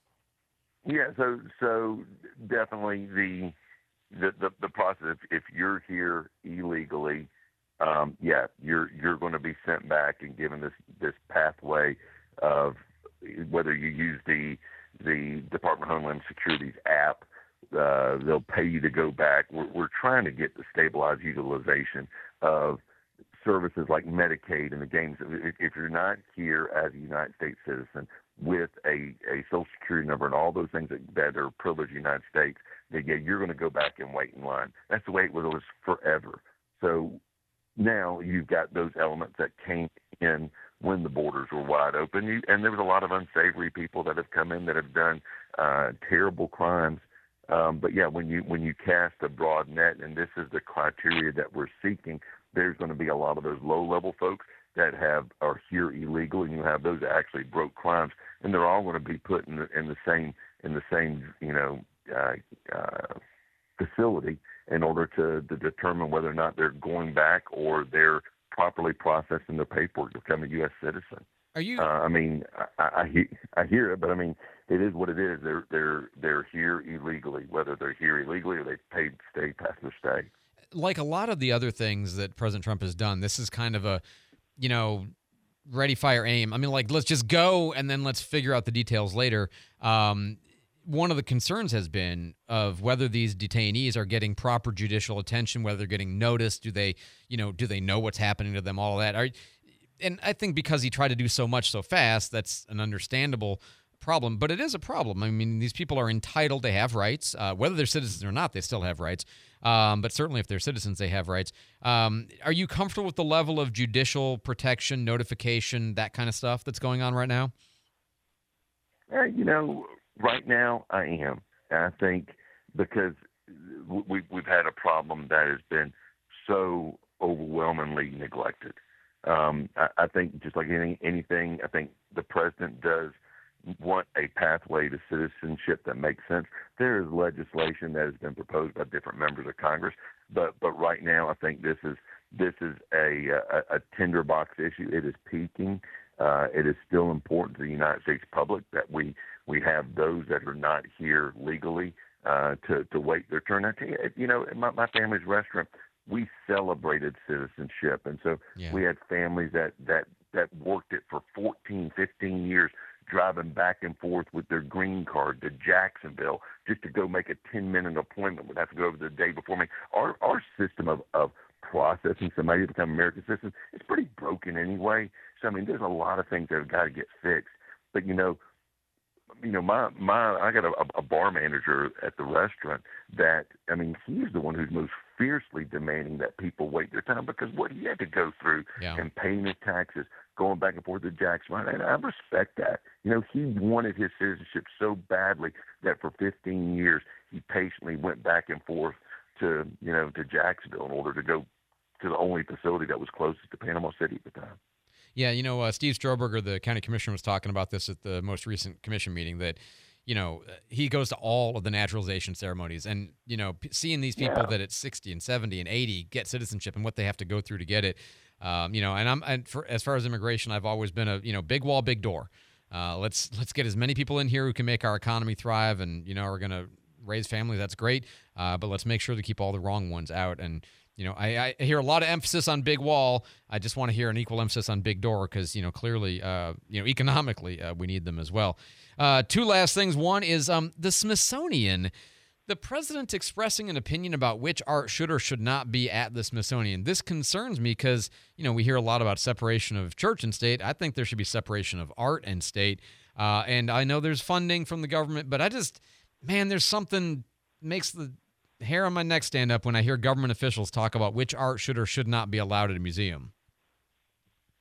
Yeah, so so definitely the the the, the process. If, if you're here illegally, um, yeah, you're you're going to be sent back and given this this pathway of whether you use the the Department of Homeland Security's app. Uh, they'll pay you to go back. We're, we're trying to get the stabilized utilization of services like Medicaid and the games. If, if you're not here as a United States citizen with a, a Social Security number and all those things that, that are privileged in the United States, then yeah, you're going to go back and wait in line. That's the way it was forever. So now you've got those elements that came in when the borders were wide open. You, and there was a lot of unsavory people that have come in that have done uh, terrible crimes. Um, but yeah, when you when you cast a broad net, and this is the criteria that we're seeking, there's going to be a lot of those low-level folks that have are here illegal, and you have those that actually broke crimes, and they're all going to be put in the, in the same in the same you know uh, uh, facility in order to, to determine whether or not they're going back or they're properly processing their paperwork to become a U S citizen. Are you? Uh, I mean, I, I, he- I hear it, but I mean, it is what it is. They're they're they're here illegally, whether they're here illegally or they paid stay past their stay. Like a lot of the other things that President Trump has done, this is kind of a, you know, ready, fire, aim. I mean, like, let's just go and then let's figure out the details later. Um, one of the concerns has been of whether these detainees are getting proper judicial attention, whether they're getting noticed. Do they, you know, do they know what's happening to them? All of that. Are, and I think because he tried to do so much so fast, that's an understandable problem, but it is a problem. I mean, these people are entitled, they have rights. Uh, whether they're citizens or not, they still have rights. Um, but certainly if they're citizens, they have rights. Um, are you comfortable with the level of judicial protection, notification, that kind of stuff that's going on right now? Uh, you know, right now I am. I think because we, we've had a problem that has been so overwhelmingly neglected. Um, I, I think just like any, anything, I think the president does want a pathway to citizenship that makes sense. There is legislation that has been proposed by different members of Congress, but but right now I think this is this is a a, a tinderbox issue. It is peaking. Uh, it is still important to the United States public that we we have those that are not here legally uh, to to wait their turn. I tell you, you know, my, my family's restaurant, we celebrated citizenship, and so Yeah. we had families that that that worked it for fourteen, fifteen years. Driving back and forth with their green card to Jacksonville just to go make a ten-minute appointment. Would have to go over the day before me. Our our system of, of processing somebody to become American citizen is pretty broken anyway. So I mean, there's a lot of things that have got to get fixed. But you know, you know, my my I got a, a bar manager at the restaurant that I mean, he's the one who's most fiercely demanding that people wait their time because what he had to go through Yeah. and paying his taxes, going back and forth to Jacksonville, and I respect that. You know, he wanted his citizenship so badly that for fifteen years he patiently went back and forth to, you know, to Jacksonville in order to go to the only facility that was closest to Panama City at the time. Yeah, you know, uh, Steve Stroberger, the county commissioner, was talking about this at the most recent commission meeting, that, you know, he goes to all of the naturalization ceremonies, and, you know, p- seeing these people Yeah. that at sixty and seventy and eighty get citizenship and what they have to go through to get it, um, you know, and I'm and for, as far as immigration, I've always been a, you know, big wall, big door. Uh, let's let's get as many people in here who can make our economy thrive and, you know, are going to raise families. That's great, uh, but let's make sure to keep all the wrong ones out. And you know, I, I hear a lot of emphasis on big wall. I just want to hear an equal emphasis on big door because, you know, clearly, uh, you know, economically, uh, we need them as well. Uh, two last things. One is um, the Smithsonian. The president expressing an opinion about which art should or should not be at the Smithsonian. This concerns me because, you know, we hear a lot about separation of church and state. I think there should be separation of art and state. Uh, and I know there's funding from the government, but I just, man, there's something makes the hair on my neck stand up when I hear government officials talk about which art should or should not be allowed at a museum.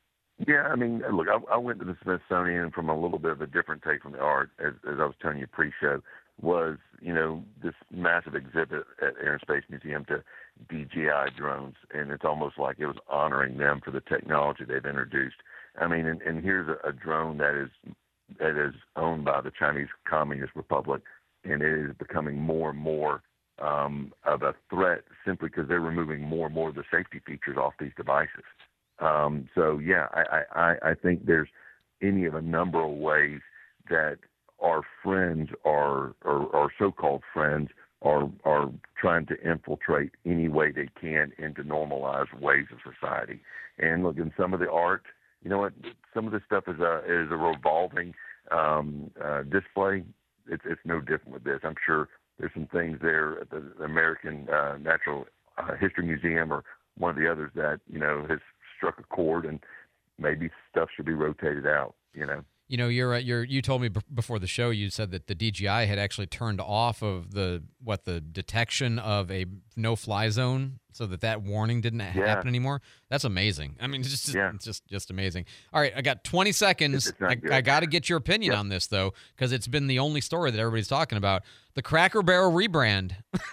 Yeah, I mean, look, I, I went to the Smithsonian from a little bit of a different take from the art, as, as I was telling you pre-show, was, you know, this massive exhibit at Air and Space Museum to D J I drones, and it's almost like it was honoring them for the technology they've introduced. I mean, and, and here's a, a drone that is that is owned by the Chinese Communist Republic, and it is becoming more and more um, of a threat simply because they're removing more and more of the safety features off these devices. Um, so, yeah, I, I, I think there's any of a number of ways that our friends are, or our so-called friends are are trying to infiltrate any way they can into normalized ways of society. And look, in some of the art, you know what, some of this stuff is a is a revolving um, uh, display. It's it's no different with this. I'm sure there's some things there at the American uh, Natural uh, History Museum or one of the others that, you know, has struck a chord, and maybe stuff should be rotated out, you know. You know, you're, you're, you told me b- before the show, you said that the D J I had actually turned off of the, what, the detection of a no-fly zone so that that warning didn't yeah. happen anymore. That's amazing. I mean, it's just, yeah. it's just, just amazing. All right, I got twenty seconds. I, I got to get your opinion yeah. on this, though, because it's been the only story that everybody's talking about. The Cracker Barrel rebrand.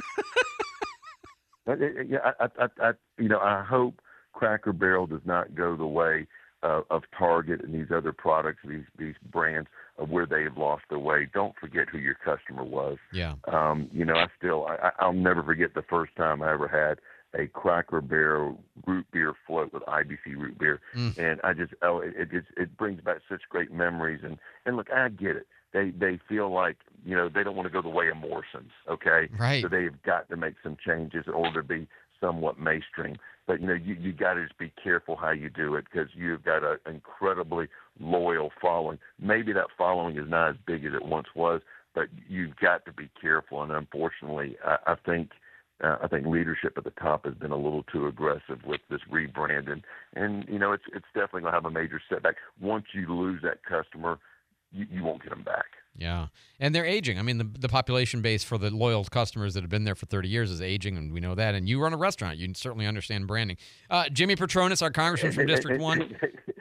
yeah, I, I, I, you know, I hope Cracker Barrel does not go the way Uh, of Target and these other products, these these brands, of where they've lost their way. Don't forget who your customer was. Yeah. Um, you know, I still, I, I'll never forget the first time I ever had a Cracker Barrel root beer float with I B C root beer, mm. and I just, oh, it, it just it brings back such great memories. And and look, I get it. They they feel like, you know, they don't want to go the way of Morrison's. Okay. Right. So they've got to make some changes in order to be somewhat mainstream. But, you know, you, you got to just be careful how you do it, because you've got an incredibly loyal following. Maybe that following is not as big as it once was, but you've got to be careful. And unfortunately, I, I think uh, I think leadership at the top has been a little too aggressive with this rebranding. And, you know, it's it's definitely going to have a major setback. Once you lose that customer, you, you won't get them back. Yeah, and they're aging. I mean, the the population base for the loyal customers that have been there for thirty years is aging, and we know that. And you run a restaurant. You certainly understand branding. Uh, Jimmy Petronas, our congressman from District one.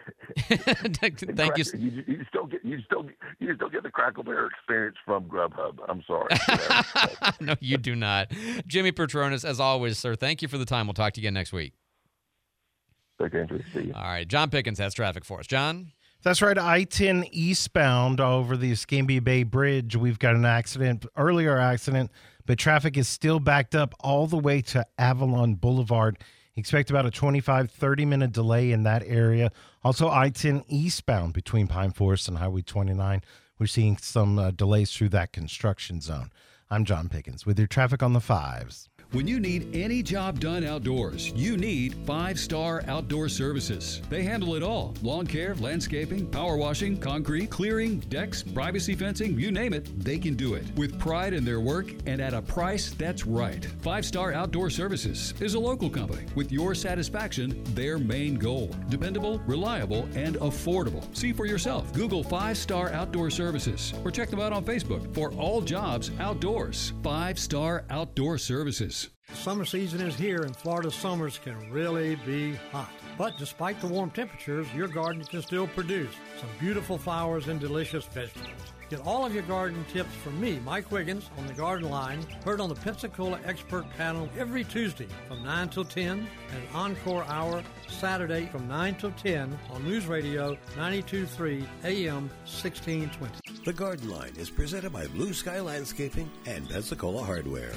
Thank you. You, you still get you still you still get the Cracker Barrel experience from Grubhub. I'm sorry. No, you do not. Jimmy Petronas, as always, sir, thank you for the time. We'll talk to you again next week. Thank you. See you. All right, John Pickens has traffic for us. John? That's right. I ten eastbound over the Escambia Bay Bridge. We've got an accident, earlier accident, but traffic is still backed up all the way to Avalon Boulevard. Expect about a twenty-five, thirty minute delay in that area. Also, I ten eastbound between Pine Forest and Highway twenty-nine. We're seeing some uh, delays through that construction zone. I'm John Pickens with your traffic on the fives. When you need any job done outdoors, you need Five Star Outdoor Services. They handle it all. Lawn care, landscaping, power washing, concrete, clearing, decks, privacy fencing, you name it, they can do it. With pride in their work and at a price that's right. Five Star Outdoor Services is a local company with your satisfaction their main goal. Dependable, reliable, and affordable. See for yourself. Google Five Star Outdoor Services or check them out on Facebook for all jobs outdoors. Five Star Outdoor Services. Summer season is here, and Florida summers can really be hot. But despite the warm temperatures, your garden can still produce some beautiful flowers and delicious vegetables. Get all of your garden tips from me, Mike Wiggins, on the Garden Line, heard on the Pensacola Expert Panel every Tuesday from nine till ten, and Encore Hour Saturday from nine till ten on News Radio ninety-two point three A M sixteen twenty. The Garden Line is presented by Blue Sky Landscaping and Pensacola Hardware.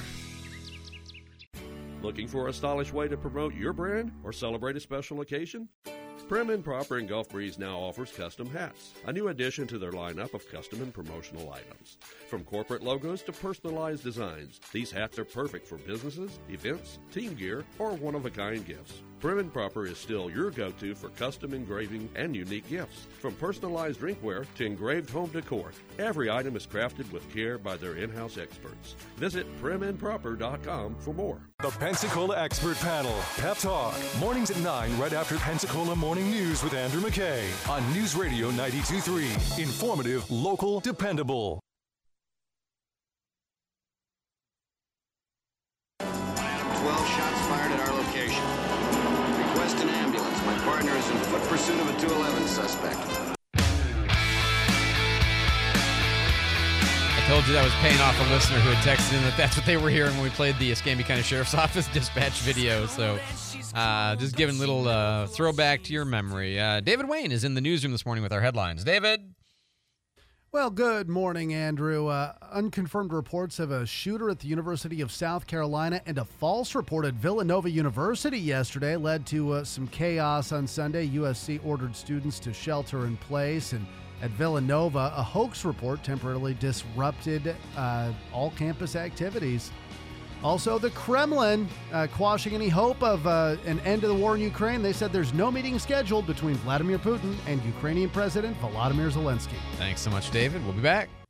Looking for a stylish way to promote your brand or celebrate a special occasion? Prim and Proper in Gulf Breeze now offers custom hats, a new addition to their lineup of custom and promotional items. From corporate logos to personalized designs, these hats are perfect for businesses, events, team gear, or one-of-a-kind gifts. Prim and Proper is still your go-to for custom engraving and unique gifts. From personalized drinkware to engraved home decor, every item is crafted with care by their in-house experts. Visit prim and proper dot com for more. The Pensacola Expert Panel, Pep Talk, mornings at nine right after Pensacola Morning News with Andrew McKay on News Radio ninety-two point three. Informative, local, dependable. twelve shots fired at our location. Request an ambulance. My partner is in foot pursuit of a two eleven suspect. I told you that was paying off a listener who had texted in that that's what they were hearing when we played the Escambia County Sheriff's Office dispatch video. So uh, just giving a little uh, throwback to your memory. Uh, David Wayne is in the newsroom this morning with our headlines. David? Well, good morning, Andrew. Uh, unconfirmed reports of a shooter at the University of South Carolina and a false report at Villanova University yesterday led to uh, some chaos on Sunday. U S C ordered students to shelter in place, and at Villanova, a hoax report temporarily disrupted uh, all campus activities. Also, the Kremlin uh, quashing any hope of uh, an end to the war in Ukraine. They said there's no meeting scheduled between Vladimir Putin and Ukrainian President Volodymyr Zelensky. Thanks so much, David. We'll be back.